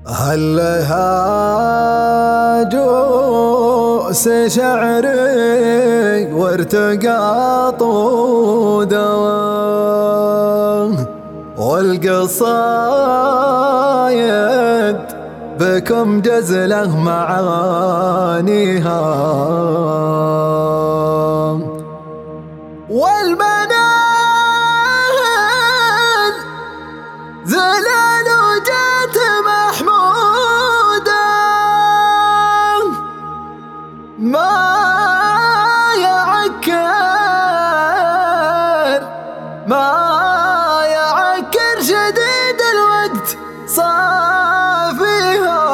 هل هاجوس شعري وارتقى طوده والقصايد بكم جزله معانيها والمنال زلال وجات محمودة ما يعكر شديد الوقت صافيها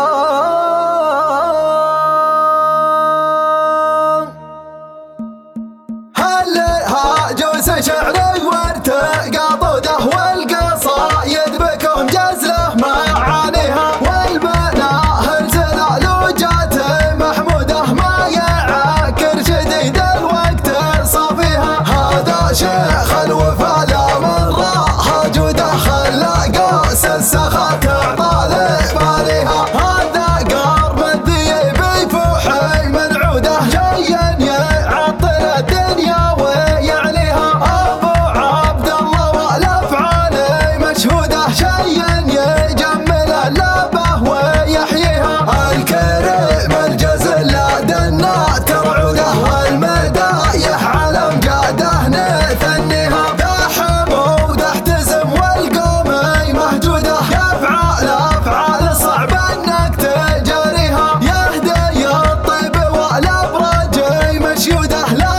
هل هاجوس شعري وارتقى طوده والقصايد بكم جزله معانيها والمناهل زلال وجات محموده ما يعكر شديد الوقت صافيها هذا شيخ الوفا لا مرة جوده خلاقوس السخات طالب عليها هذا قرب الذيب يفوحي من عوده جايا يعطل الدنيا ويعليها ابو عبد الله والافعال مشهوده شيا يجمل اللبه ويحييها الكريم الجزل دنا ترعوده والمدايح على امجاده نثنيها حمود احتزم والقوم مهجوده افعال صعب انك تجاريها يهدي الطيب والابراج مشيوده لا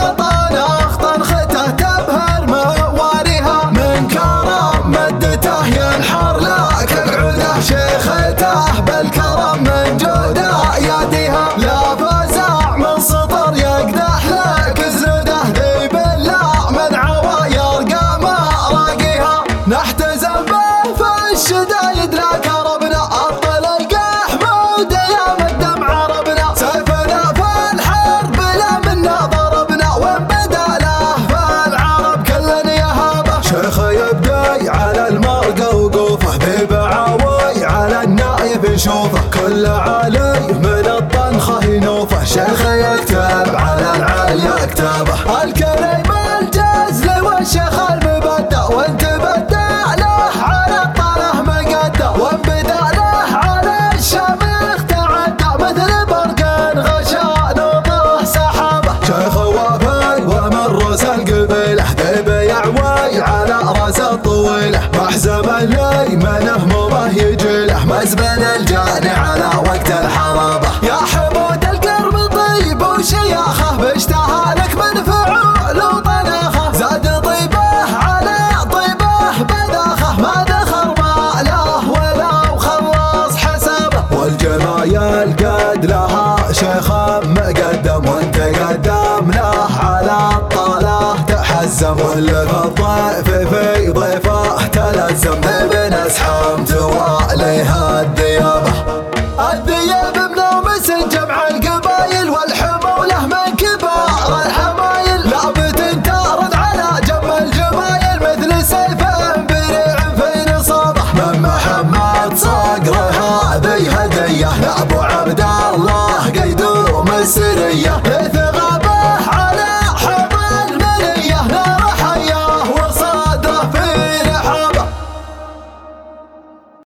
طنخته تبهر مواريها من كرم مدته ينحر لك العوده شيخته بالكرم من جوده يديها لا فزع من سطر يقدح لك زنوده ذيب الله من عواير قام راقيها نحتزم به في الشدايد لا كربنا الطلق حمود يا مدم عربنا سيفنا في الحرب لا منا ضربنا وان بدا له في العرب كلنا يهابه شيخ يبدي على المرقى وقوفه ببعاوي على النايف يشوفه كل علي من الطنخه ينوفه شيخ يكتب على العالي كتابه الكريم الجزل والشيخ المبدع وانت بدع له على الطله مقدع وانبدع له على الشمخ تعدى مثل برق غشا نوطه سحابه شيخ وفي ومن رؤوس القبيله بيعوي على راس الطويله محزم اللي من همومه يجيله مزبن الجاني على وقت الحرابه يا حمود القرب طيب وشياخه باشتهى لك من فعول وطناخه زاد طيبه على طيبه بداخه ما ذخر ماله ولا وخلص حسابه والجمايل قد لها شيخ مقدم وانت قدم له على الطاله تحزم واللي في الضيف في ضيفه تلزم ابن اسحام تواليها الديابه الذياب بنومس جمع القبايل والحموله من كبار الحمايل لابد تارد على جم الجمايل مثل سيف بريع في نصابه من محمد صقر